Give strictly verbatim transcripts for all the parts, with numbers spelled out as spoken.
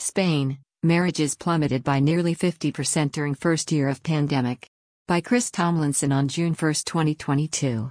Spain, marriages plummeted by nearly fifty percent during first year of pandemic. By Chris Tomlinson on June first, twenty twenty-two.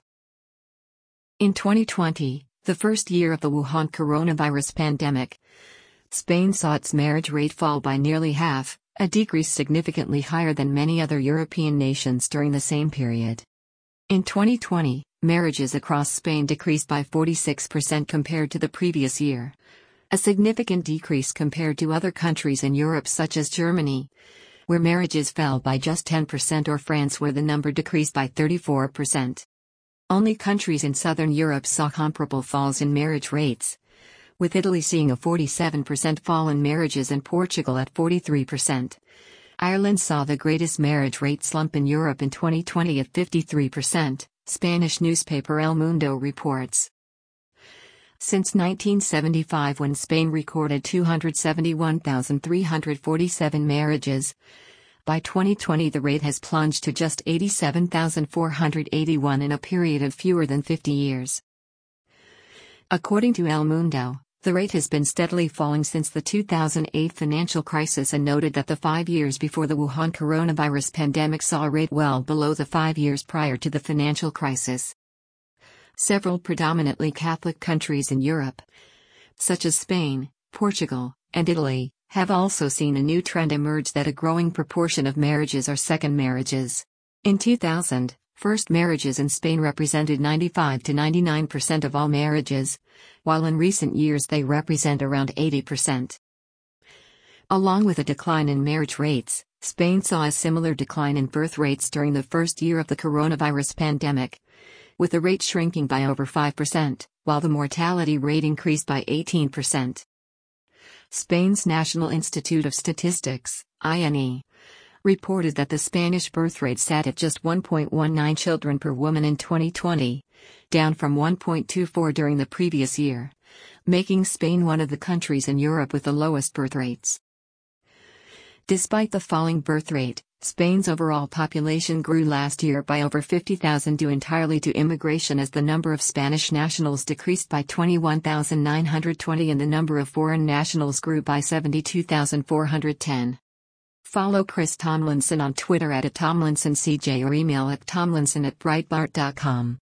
In twenty twenty, the first year of the Wuhan coronavirus pandemic, Spain saw its marriage rate fall by nearly half, a decrease significantly higher than many other European nations during the same period. In twenty twenty, marriages across Spain decreased by forty-six percent compared to the previous year, a significant decrease compared to other countries in Europe such as Germany, where marriages fell by just ten percent, or France, where the number decreased by thirty-four percent. Only countries in southern Europe saw comparable falls in marriage rates, with Italy seeing a forty-seven percent fall in marriages and Portugal at forty-three percent. Ireland saw the greatest marriage rate slump in Europe in twenty twenty at fifty-three percent, Spanish newspaper El Mundo reports. Since nineteen seventy-five, when Spain recorded two hundred seventy-one thousand three hundred forty-seven marriages, by twenty twenty the rate has plunged to just eighty-seven thousand four hundred eighty-one in a period of fewer than fifty years. According to El Mundo, the rate has been steadily falling since the two thousand eight financial crisis, and noted that the five years before the Wuhan coronavirus pandemic saw a rate well below the five years prior to the financial crisis. Several predominantly Catholic countries in Europe, such as Spain, Portugal, and Italy, have also seen a new trend emerge that a growing proportion of marriages are second marriages. In two thousand, first marriages in Spain represented ninety-five to ninety-nine percent of all marriages, while in recent years they represent around eighty percent. Along with a decline in marriage rates, Spain saw a similar decline in birth rates during the first year of the coronavirus pandemic, with the rate shrinking by over five percent, while the mortality rate increased by eighteen percent. Spain's National Institute of Statistics, I N E, reported that the Spanish birth rate sat at just one point one nine children per woman in twenty twenty, down from one point two four during the previous year, making Spain one of the countries in Europe with the lowest birth rates. Despite the falling birth rate, Spain's overall population grew last year by over fifty thousand, due entirely to immigration, as the number of Spanish nationals decreased by twenty-one thousand nine hundred twenty and the number of foreign nationals grew by seventy-two thousand four hundred ten. Follow Chris Tomlinson on Twitter at Tomlinson C J or email at tomlinson at breitbart dot com.